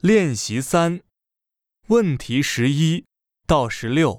练习3，问题11到16。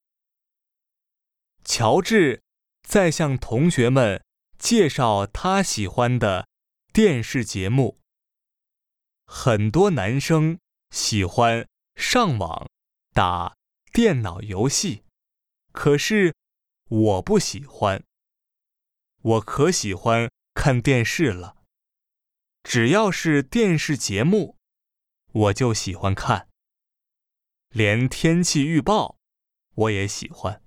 乔治在向同学们介绍他喜欢的电视节目。很多男生喜欢上网打电脑游戏，可是我不喜欢。我可喜欢看电视了，只要是电视节目，我就喜欢看。连天气预报我也喜欢。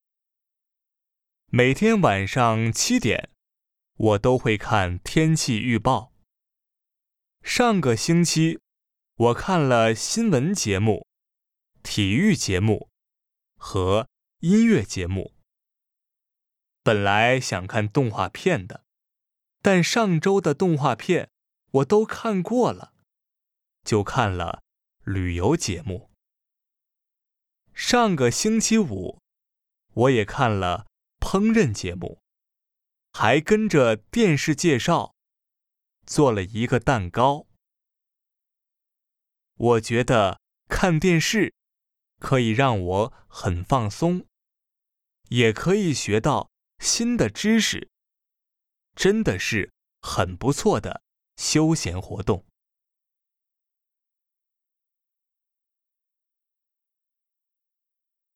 每天晚上7点，我都会看天气预报。上个星期，我看了新闻节目、体育节目和音乐节目。本来想看动画片的，但上周的动画片我都看过了，就看了旅游节目。上个星期五，我也看了烹饪节目，还跟着电视介绍做了一个蛋糕。我觉得看电视可以让我很放松，也可以学到新的知识，真的是很不错的休闲活动。